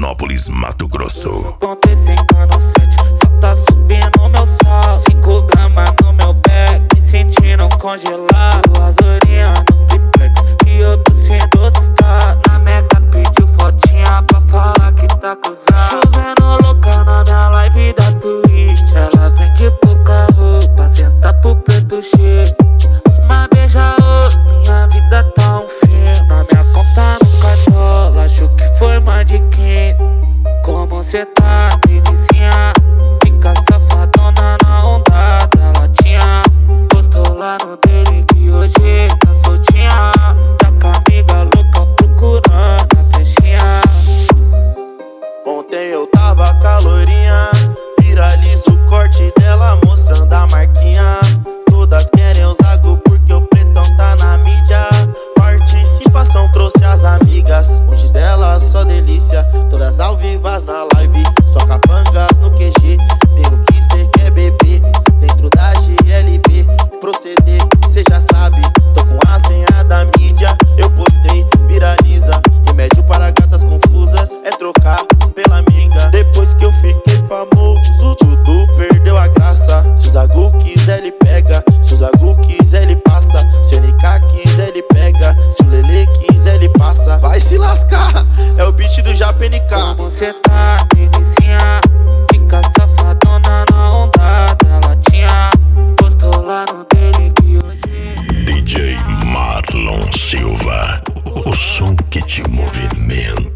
Rondonópolis, Mato Grosso. Ponte 5 no 7, só tá subindo meu sal. 5 gramas no meu bag, me sentindo congelado. As orelhas no triplex, que eu tô sendo outro estado. Na Meca pediu fotinha pra falar que tá acusado. Chovendo louca na minha live da Twitch. Ela vende pouca roupa, senta pro preto cheio. Uma beija outra, minha vida tá um filme. Na minha conta no cartola, acho que foi mais de 15. Como cê tá, delicinha? Fica safadona na onda da latinha. Postou lá no dele que hoje tá soltinha. Tá com a amiga louca procurando a festinha. Ontem eu tava calorinha, viraliza o corte dela mostrando a marquinha. Todas querem os agos porque o pretão tá na mídia. Participação trouxe as amigas, longe dela só delícia. Todas ao vivas na live, só capangas no QG. Tem o que cê quer beber, dentro da GLB. Proceder, cê já sabe, tô com a senha da mídia. Eu postei, viraliza, remédio para gatas confusas é trocar pela amiga. Depois que eu fiquei famoso, tudo perdeu a graça. Se o Zagu quiser ele pega, se o Zagu quiser ele passa. Se o NK quiser ele pega, se o Lele quiser ele passa. Vai se lascar, é o beat do Japa NK. Como cê tá, delicinha? Fica safadona na onda da latinha. Postou lá no dele que hoje DJ Marlon Silva, o som que te movimenta.